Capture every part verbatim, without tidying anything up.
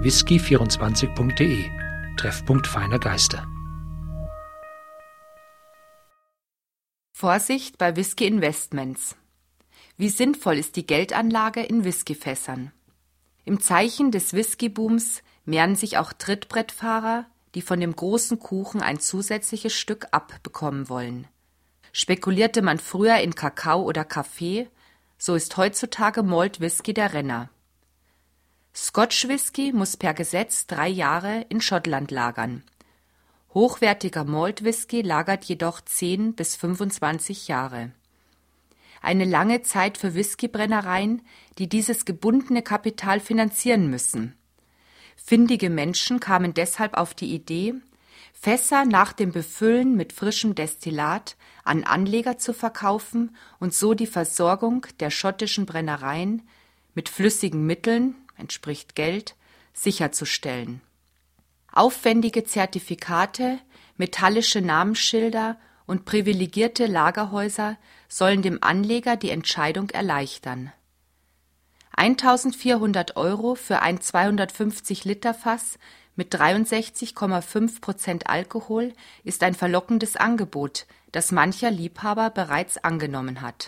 whisky vierundzwanzig punkt de, Treffpunkt feiner Geister. Vorsicht bei Whisky-Investments. Wie sinnvoll ist die Geldanlage in Whiskyfässern? Im Zeichen des Whiskybooms mehren sich auch Trittbrettfahrer, die von dem großen Kuchen ein zusätzliches Stück abbekommen wollen. Spekulierte man früher in Kakao oder Kaffee, so ist heutzutage Malt Whisky der Renner. Scotch Whisky muss per Gesetz drei Jahre in Schottland lagern. Hochwertiger Malt Whisky lagert jedoch zehn bis fünfundzwanzig Jahre. Eine lange Zeit für Whiskybrennereien, die dieses gebundene Kapital finanzieren müssen. Findige Menschen kamen deshalb auf die Idee, Fässer nach dem Befüllen mit frischem Destillat an Anleger zu verkaufen und so die Versorgung der schottischen Brennereien mit flüssigen Mitteln, entspricht Geld, sicherzustellen. Aufwendige Zertifikate, metallische Namensschilder und privilegierte Lagerhäuser sollen dem Anleger die Entscheidung erleichtern. eintausendvierhundert Euro für ein zweihundertfünfzig Liter Fass mit dreiundsechzig Komma fünf Prozent Alkohol ist ein verlockendes Angebot, das mancher Liebhaber bereits angenommen hat.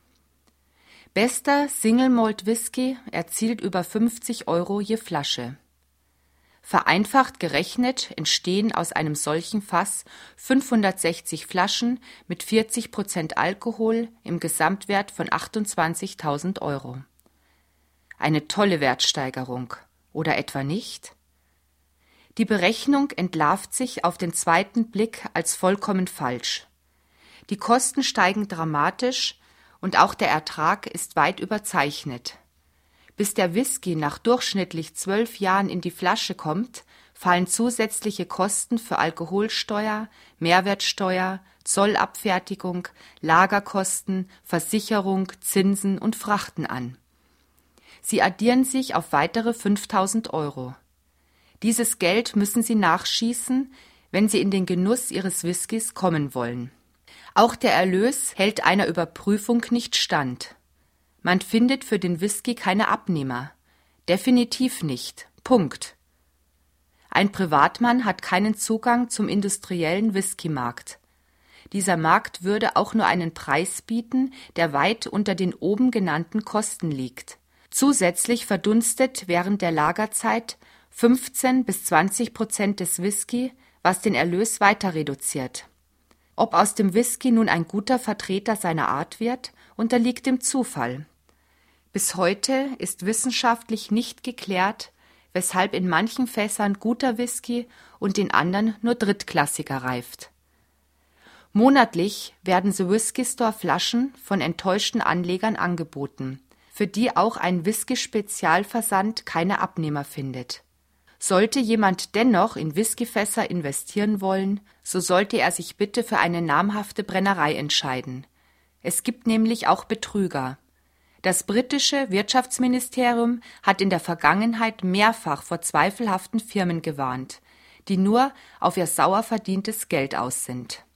Bester Single Malt Whisky erzielt über fünfzig Euro je Flasche. Vereinfacht gerechnet entstehen aus einem solchen Fass fünfhundertsechzig Flaschen mit vierzig Prozent Alkohol im Gesamtwert von achtundzwanzigtausend Euro. Eine tolle Wertsteigerung, oder etwa nicht? Die Berechnung entlarvt sich auf den zweiten Blick als vollkommen falsch. Die Kosten steigen dramatisch und auch der Ertrag ist weit überzeichnet. Bis der Whisky nach durchschnittlich zwölf Jahren in die Flasche kommt, fallen zusätzliche Kosten für Alkoholsteuer, Mehrwertsteuer, Zollabfertigung, Lagerkosten, Versicherung, Zinsen und Frachten an. Sie addieren sich auf weitere fünftausend Euro. Dieses Geld müssen Sie nachschießen, wenn Sie in den Genuss Ihres Whiskys kommen wollen. Auch der Erlös hält einer Überprüfung nicht stand. Man findet für den Whisky keine Abnehmer. Definitiv nicht. Punkt. Ein Privatmann hat keinen Zugang zum industriellen Whiskymarkt. Dieser Markt würde auch nur einen Preis bieten, der weit unter den oben genannten Kosten liegt. Zusätzlich verdunstet während der Lagerzeit fünfzehn bis zwanzig Prozent des Whisky, was den Erlös weiter reduziert. Ob aus dem Whisky nun ein guter Vertreter seiner Art wird, unterliegt dem Zufall. Bis heute ist wissenschaftlich nicht geklärt, weshalb in manchen Fässern guter Whisky und in anderen nur drittklassiger reift. Monatlich werden The Whisky Store Flaschen von enttäuschten Anlegern angeboten, für die auch ein Whisky-Spezialversand keine Abnehmer findet. Sollte jemand dennoch in Whiskyfässer investieren wollen, so sollte er sich bitte für eine namhafte Brennerei entscheiden. Es gibt nämlich auch Betrüger. Das britische Wirtschaftsministerium hat in der Vergangenheit mehrfach vor zweifelhaften Firmen gewarnt, die nur auf ihr sauer verdientes Geld aus sind.